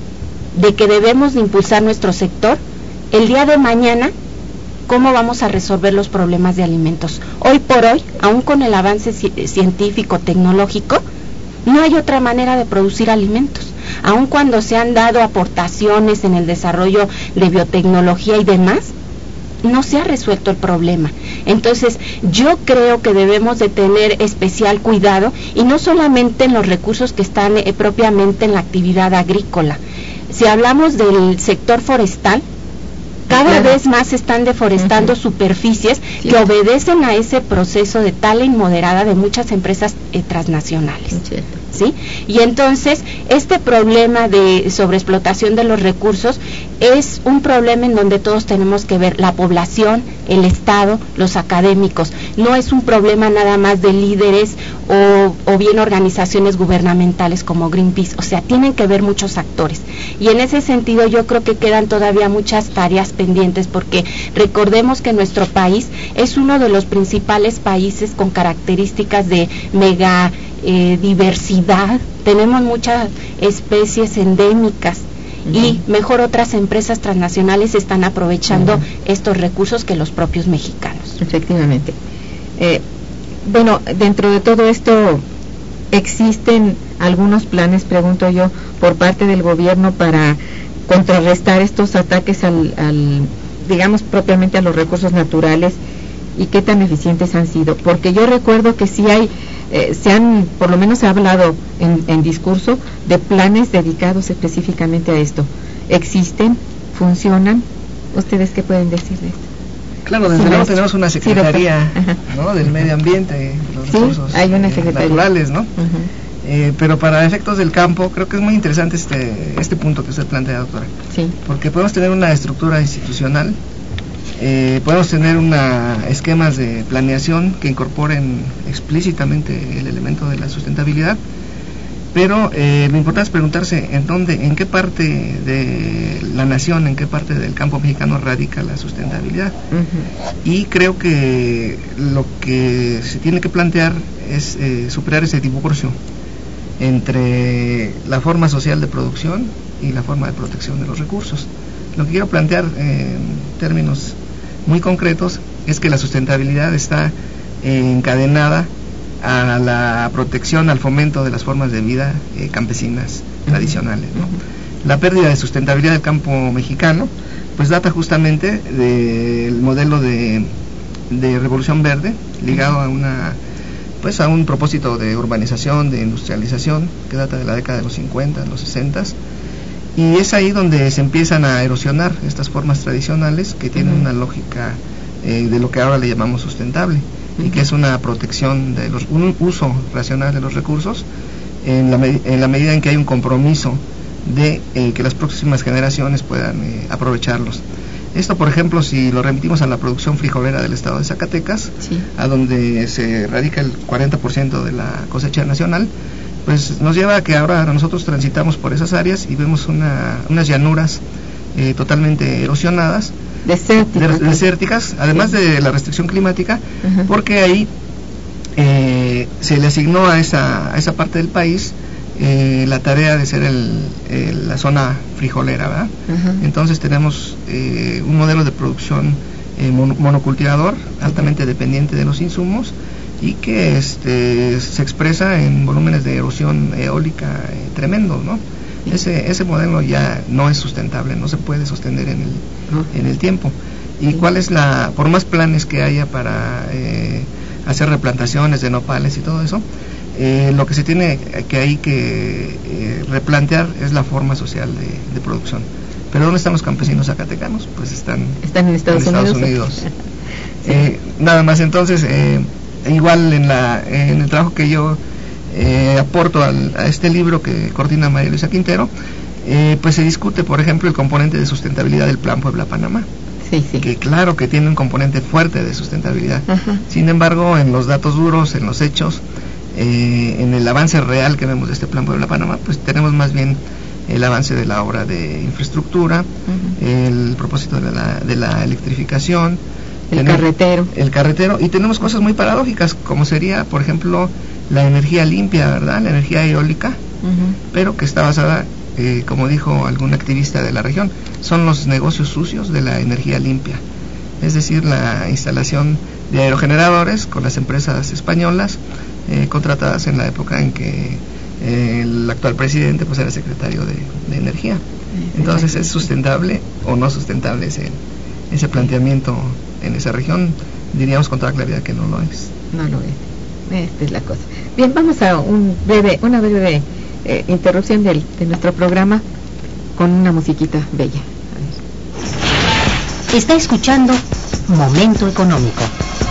de que debemos de impulsar nuestro sector, el día de mañana, ¿cómo vamos a resolver los problemas de alimentos? Hoy por hoy, aún con el avance ci- científico, tecnológico, no hay otra manera de producir alimentos. Aun cuando se han dado aportaciones en el desarrollo de biotecnología y demás, no se ha resuelto el problema. Entonces, yo creo que debemos de tener especial cuidado, y no solamente en los recursos que están eh, propiamente en la actividad agrícola. Si hablamos del sector forestal, cada Claro. vez más se están deforestando Uh-huh. superficies Sí. que obedecen a ese proceso de tala inmoderada de muchas empresas eh, transnacionales. Es cierto. ¿Sí? Y entonces, este problema de sobreexplotación de los recursos es un problema en donde todos tenemos que ver, la población, el Estado, los académicos. No es un problema nada más de líderes o, o bien organizaciones gubernamentales como Greenpeace. O sea, tienen que ver muchos actores. Y en ese sentido yo creo que quedan todavía muchas tareas pendientes, porque recordemos que nuestro país es uno de los principales países con características de mega eh, diversidad. Tenemos muchas especies endémicas. Uh-huh. Y mejor otras empresas transnacionales están aprovechando uh-huh. estos recursos que los propios mexicanos. Efectivamente. Eh, bueno, dentro de todo esto, ¿existen algunos planes, pregunto yo, por parte del gobierno para contrarrestar estos ataques al, al, digamos, propiamente a los recursos naturales, y qué tan eficientes han sido? Porque yo recuerdo que sí hay, eh, se han, por lo menos se ha hablado en, en discurso de planes dedicados específicamente a esto. ¿Existen? ¿Funcionan? ¿Ustedes qué pueden decir de esto? Claro, desde Sí, luego maestro. tenemos una Sí, secretaría, doctor. ¿no?, del medio ambiente, los Sí, recursos hay una eh, secretaría. naturales, ¿no? Uh-huh. Eh, pero para efectos del campo, creo que es muy interesante este este punto que usted plantea, doctora. Sí. Porque podemos tener una estructura institucional, eh, podemos tener una esquemas de planeación que incorporen explícitamente el elemento de la sustentabilidad, pero eh, lo importante es preguntarse en dónde, en qué parte de la nación, en qué parte del campo mexicano radica la sustentabilidad. Uh-huh. Y creo que lo que se tiene que plantear es eh, superar ese divorcio entre la forma social de producción y la forma de protección de los recursos. Lo que quiero plantear eh, en términos muy concretos es que la sustentabilidad está eh, encadenada a la protección, al fomento de las formas de vida eh, campesinas uh-huh. tradicionales, ¿no? Uh-huh. La pérdida de sustentabilidad del campo mexicano pues data justamente del modelo de, de revolución verde, ligado uh-huh. a una pues a un propósito de urbanización, de industrialización, que data de la década de los cincuenta, los sesenta, y es ahí donde se empiezan a erosionar estas formas tradicionales que tienen uh-huh. una lógica eh, de lo que ahora le llamamos sustentable, uh-huh. y que es una protección de los, un uso racional de los recursos en la, en la medida en que hay un compromiso de eh, que las próximas generaciones puedan eh, aprovecharlos. Esto, por ejemplo, si lo remitimos a la producción frijolera del estado de Zacatecas, sí. a donde se radica el cuarenta por ciento de la cosecha nacional, pues nos lleva a que ahora nosotros transitamos por esas áreas y vemos una, unas llanuras eh, totalmente erosionadas, desérticas, de, desérticas además sí. de la restricción climática, uh-huh. porque ahí eh, se le asignó a esa, a esa parte del país Eh, la tarea de ser el, el, la zona frijolera, ¿verdad? Uh-huh. Entonces tenemos eh, un modelo de producción eh, mon- monocultivador, altamente dependiente de los insumos, y que este, se expresa en volúmenes de erosión eólica eh, tremendos, ¿no? Uh-huh. Ese, ese modelo ya no es sustentable, no se puede sostener en el, uh-huh. en el tiempo. ¿Y uh-huh. cuál es la, por más planes que haya para eh, hacer replantaciones de nopales y todo eso, Eh, lo que se tiene que hay que eh, replantear es la forma social de, de producción. ¿Pero dónde están los campesinos zacatecanos? Pues están, están en Estados, en Estados Unidos. Unidos. sí. eh, nada más, entonces, eh, igual en, la, en el trabajo que yo eh, aporto al, a este libro que coordina María Luisa Quintero, eh, pues se discute, por ejemplo, el componente de sustentabilidad del Plan Puebla-Panamá. Sí, sí. Que claro que tiene un componente fuerte de sustentabilidad. Ajá. Sin embargo, en los datos duros, en los hechos, Eh, en el avance real que vemos de este Plan Puebla-Panamá, pues tenemos más bien el avance de la obra de infraestructura, uh-huh. el propósito de la, de la electrificación, el tener, carretero. El carretero, y tenemos cosas muy paradójicas, como sería, por ejemplo, la energía limpia, ¿verdad? La energía eólica, uh-huh. pero que está basada, eh, como dijo algún activista de la región, son los negocios sucios de la energía limpia. Es decir, la instalación de aerogeneradores con las empresas españolas eh, contratadas en la época en que eh, el actual presidente pues era secretario de, de energía. Entonces, ¿es sustentable o no sustentable ese, ese planteamiento en esa región? Diríamos con toda claridad que no lo es. No lo es. Esta es la cosa. Bien, vamos a un breve, una breve eh, interrupción del, de nuestro programa con una musiquita bella. Está escuchando Momento Económico.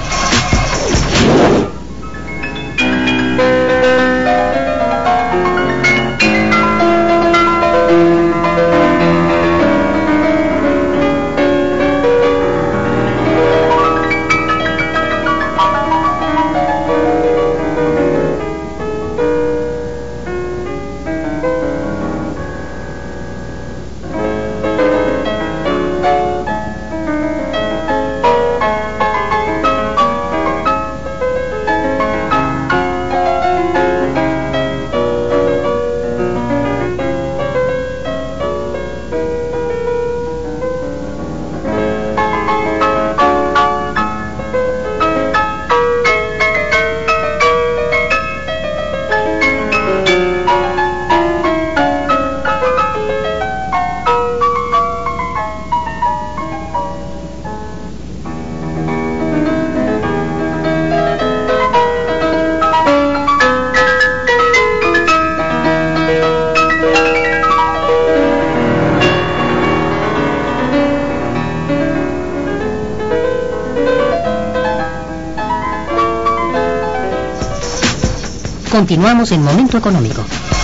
Continuamos en Momento Económico.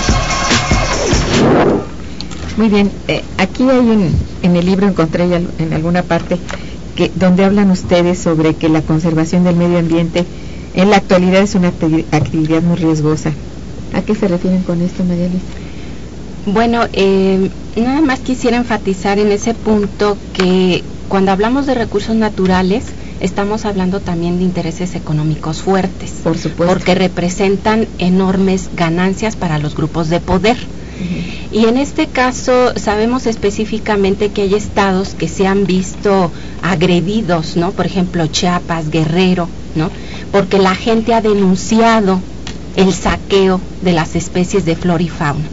Muy bien, eh, aquí hay un, en el libro encontré ya en alguna parte que donde hablan ustedes sobre que la conservación del medio ambiente en la actualidad es una acti- actividad muy riesgosa. ¿A qué se refieren con esto, María Luisa? Bueno, eh, nada más quisiera enfatizar en ese punto que cuando hablamos de recursos naturales estamos hablando también de intereses económicos fuertes. Por supuesto. Porque representan enormes ganancias para los grupos de poder. Uh-huh. Y en este caso sabemos específicamente que hay estados que se han visto agredidos, ¿no? Por ejemplo, Chiapas, Guerrero, ¿no? Porque la gente ha denunciado el saqueo de las especies de flora y fauna.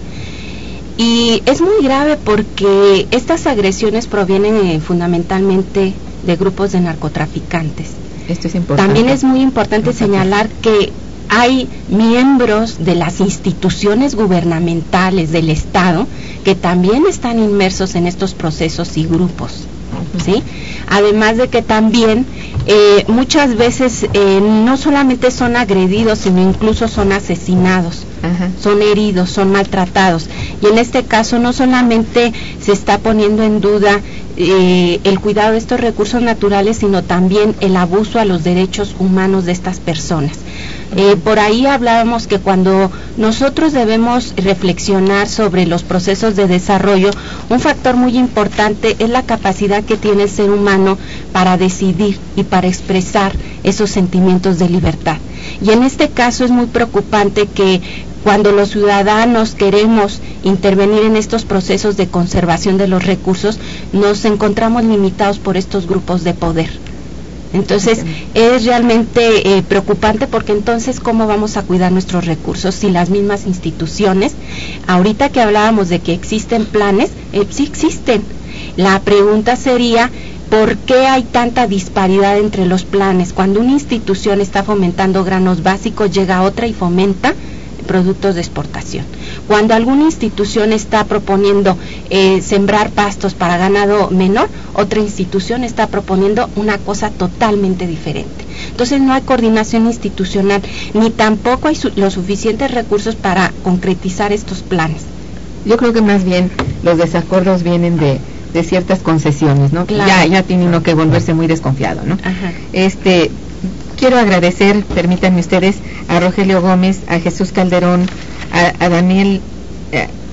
Y es muy grave porque estas agresiones provienen eh, fundamentalmente de grupos de narcotraficantes. Esto es importante. También es muy importante señalar que hay miembros de las instituciones gubernamentales del Estado que también están inmersos en estos procesos y grupos, ¿sí? Además de que también eh, muchas veces eh, no solamente son agredidos, sino incluso son asesinados. Ajá. Son heridos, son maltratados, y en este caso no solamente se está poniendo en duda eh, el cuidado de estos recursos naturales, sino también el abuso a los derechos humanos de estas personas. Eh, por ahí hablábamos que cuando nosotros debemos reflexionar sobre los procesos de desarrollo, un factor muy importante es la capacidad que tiene el ser humano para decidir y para expresar esos sentimientos de libertad. Y en este caso es muy preocupante que cuando los ciudadanos queremos intervenir en estos procesos de conservación de los recursos, nos encontramos limitados por estos grupos de poder. Entonces es realmente eh, preocupante, porque entonces ¿cómo vamos a cuidar nuestros recursos si las mismas instituciones, ahorita que hablábamos de que existen planes, eh, sí existen? La pregunta sería, ¿por qué hay tanta disparidad entre los planes? Cuando una institución está fomentando granos básicos, llega otra y fomenta productos de exportación. Cuando alguna institución está proponiendo eh, sembrar pastos para ganado menor, otra institución está proponiendo una cosa totalmente diferente. Entonces no hay coordinación institucional, ni tampoco hay su- los suficientes recursos para concretizar estos planes. Yo creo que más bien los desacuerdos vienen de, de ciertas concesiones, ¿no? Claro. Ya, ya tiene uno que volverse muy desconfiado, ¿no? Ajá. Este, quiero agradecer, permítanme ustedes, a Rogelio Gómez, a Jesús Calderón, a, a Daniel, eh,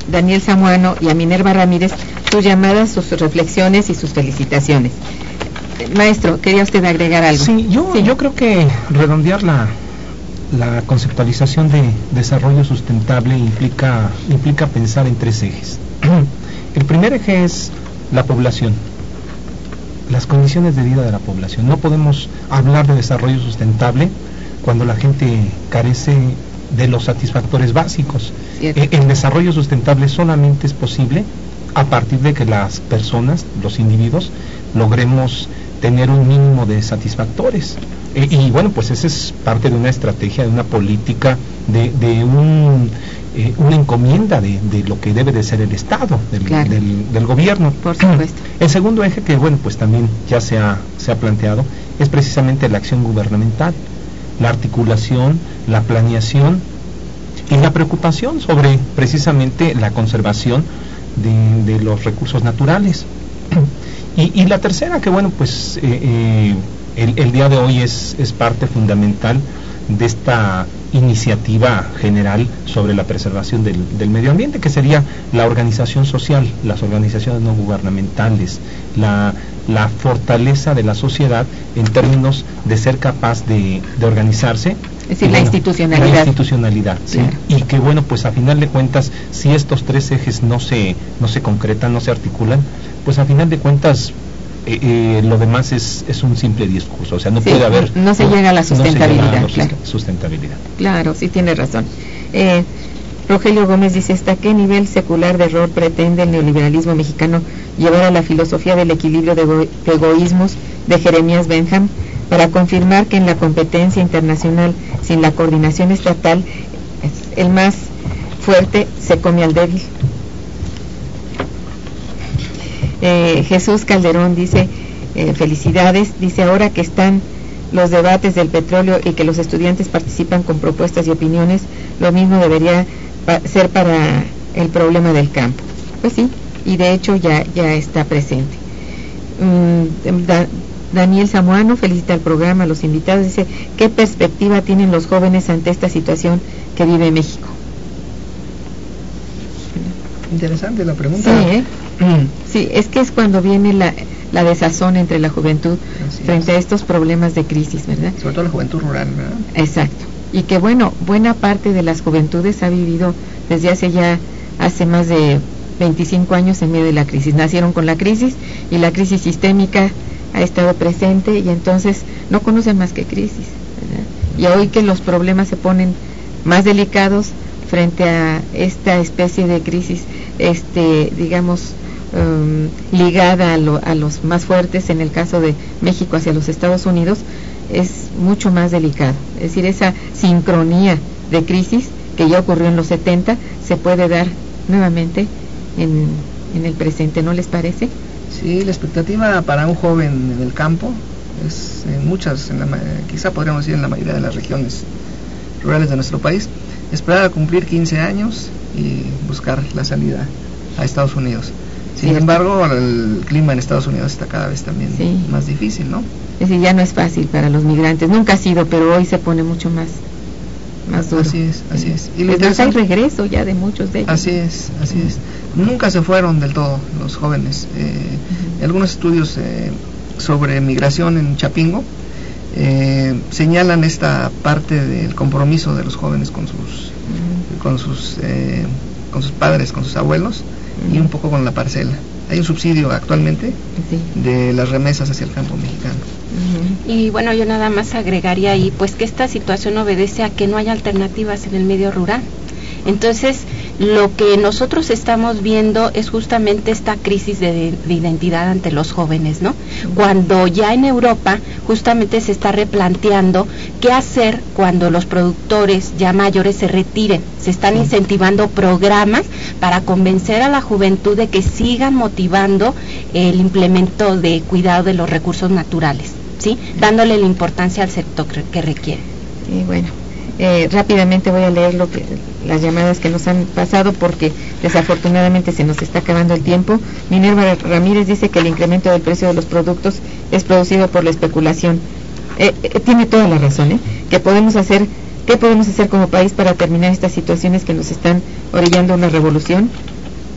Daniel Samuano y a Minerva Ramírez sus llamadas, sus reflexiones y sus felicitaciones. Maestro, ¿quería usted agregar algo? Sí, yo, sí. yo creo que redondear la, la conceptualización de desarrollo sustentable implica, implica pensar en tres ejes. El primer eje es la población, las condiciones de vida de la población. No podemos hablar de desarrollo sustentable cuando la gente carece de los satisfactores básicos. Eh, el desarrollo sustentable solamente es posible a partir de que las personas, los individuos, logremos tener un mínimo de satisfactores. Eh, y bueno, pues esa es parte de una estrategia, de una política, de, de un, eh, una encomienda de, de lo que debe de ser el Estado, del, claro. del, del gobierno. Por supuesto. El segundo eje, que bueno, pues también ya se ha, se ha planteado, es precisamente la acción gubernamental, la articulación, la planeación y la preocupación sobre precisamente la conservación de, de los recursos naturales. Y, y la tercera, que bueno, pues eh, eh, el, el día de hoy es, es parte fundamental de esta iniciativa general sobre la preservación del, del medio ambiente, que sería la organización social, las organizaciones no gubernamentales, la, la fortaleza de la sociedad en términos de ser capaz de, de organizarse. Es decir, la institucionalidad. La institucionalidad, sí. Claro. Y que bueno, pues a final de cuentas, si estos tres ejes no se, no se concretan, no se articulan, pues a final de cuentas eh, eh, lo demás es, es un simple discurso. O sea, no sí, puede haber... No, no se llega a la sustentabilidad. No se llega a la claro. sustentabilidad. Claro, sí tiene razón. Eh, Rogelio Gómez dice, ¿hasta qué nivel secular de error pretende el neoliberalismo mexicano llevar a la filosofía del equilibrio de, ego- de egoísmos de Jeremías Bentham para confirmar que en la competencia internacional, sin la coordinación estatal, el más fuerte se come al débil? Eh, Jesús Calderón dice, eh, felicidades, dice, ahora que están los debates del petróleo y que los estudiantes participan con propuestas y opiniones, lo mismo debería pa- ser para el problema del campo. Pues sí, y de hecho ya, ya está presente. Mm, da, Daniel Samuano felicita al programa, a los invitados, dice, ¿qué perspectiva tienen los jóvenes ante esta situación que vive México? Interesante la pregunta. Sí, ¿eh? Sí, es que es cuando viene la, la desazón entre la juventud Así frente es. a estos problemas de crisis, ¿verdad? Sobre todo la juventud rural, ¿verdad? Exacto. Y que bueno, buena parte de las juventudes ha vivido desde hace ya, hace más de veinticinco años en medio de la crisis. Nacieron con la crisis y la crisis sistémica ha estado presente y entonces no conocen más que crisis, ¿verdad? Y hoy que los problemas se ponen más delicados frente a esta especie de crisis, este, digamos, um, ligada a, lo, a los más fuertes, en el caso de México hacia los Estados Unidos, es mucho más delicado. Es decir, esa sincronía de crisis que ya ocurrió en los setenta se puede dar nuevamente en, en el presente, ¿no les parece? Sí, la expectativa para un joven en el campo es en muchas, en la, quizá podríamos decir en la mayoría de las regiones rurales de nuestro país, esperar a cumplir quince años y buscar la salida a Estados Unidos. Sin sí, embargo, el clima en Estados Unidos está cada vez también sí. más difícil, ¿no? Es decir, ya no es fácil para los migrantes, nunca ha sido, pero hoy se pone mucho más, más duro. Así es, así es. Y entonces hay regreso ya de muchos de ellos. Así es, así es. Nunca se fueron del todo los jóvenes. Eh, uh-huh. Algunos estudios eh, sobre migración en Chapingo eh, señalan esta parte del compromiso de los jóvenes con sus, uh-huh. con sus, eh, con sus padres, con sus abuelos, uh-huh. y un poco con la parcela. Hay un subsidio actualmente sí. de las remesas hacia el campo mexicano. Uh-huh. Y bueno, yo nada más agregaría ahí, pues que esta situación obedece a que no hay alternativas en el medio rural. Entonces, lo que nosotros estamos viendo es justamente esta crisis de, de identidad ante los jóvenes, ¿no? Cuando ya en Europa justamente se está replanteando qué hacer cuando los productores ya mayores se retiren. Se están incentivando programas para convencer a la juventud de que sigan motivando el implemento de cuidado de los recursos naturales, ¿sí? Dándole la importancia al sector que requiere. Sí, bueno. Eh, rápidamente voy a leer lo que, las llamadas que nos han pasado porque desafortunadamente se nos está acabando el tiempo. Minerva Ramírez dice que el incremento del precio de los productos es producido por la especulación. Eh, eh, tiene toda la razón, ¿eh? ¿Qué podemos hacer, qué podemos hacer como país para terminar estas situaciones que nos están orillando a una revolución?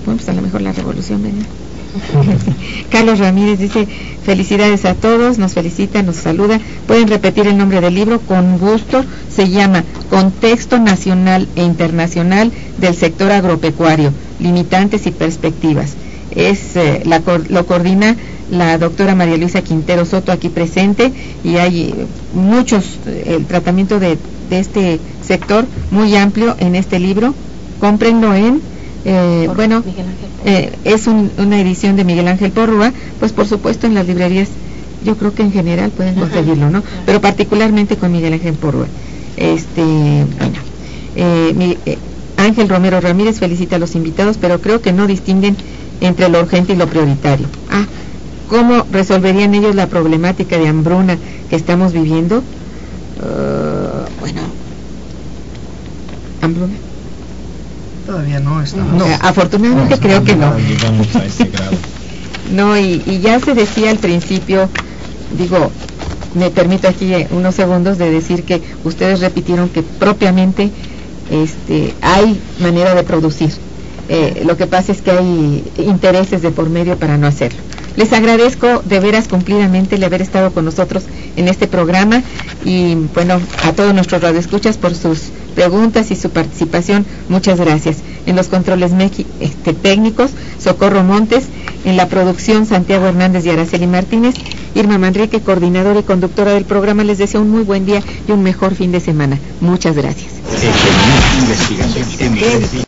Bueno, pues a lo mejor la revolución, ¿verdad? Carlos Ramírez dice, felicidades a todos, nos felicita, nos saluda. Pueden repetir el nombre del libro, con gusto. Se llama Contexto Nacional e Internacional del Sector Agropecuario, Limitantes y Perspectivas. Es eh, la, lo coordina la doctora María Luisa Quintero Soto, aquí presente, y hay eh, muchos, eh, el tratamiento de, de este sector muy amplio en este libro. Cómprenlo en Eh, bueno, eh, es un, una edición de Miguel Ángel Porrúa, pues por supuesto en las librerías, yo creo que en general pueden conseguirlo, ¿no? Pero particularmente con Miguel Ángel Porrúa. Este, bueno, eh, mi, eh, Ángel Romero Ramírez felicita a los invitados, pero creo que no distinguen entre lo urgente y lo prioritario. Ah, ¿cómo resolverían ellos la problemática de hambruna que estamos viviendo? Uh, bueno, hambruna. Todavía no estamos. No, afortunadamente no, creo no, que no. No llegamos a ese grado. No, y, y ya se decía al principio, digo, me permito aquí unos segundos de decir que ustedes repitieron que propiamente este, hay manera de producir. Eh, lo que pasa es que hay intereses de por medio para no hacerlo. Les agradezco de veras cumplidamente el haber estado con nosotros en este programa y bueno, a todos nuestros radioescuchas por sus preguntas y su participación, muchas gracias. En los controles mequi, este, técnicos, Socorro Montes, en la producción Santiago Hernández y Araceli Martínez, Irma Manrique, coordinadora y conductora del programa, les deseo un muy buen día y un mejor fin de semana. Muchas gracias.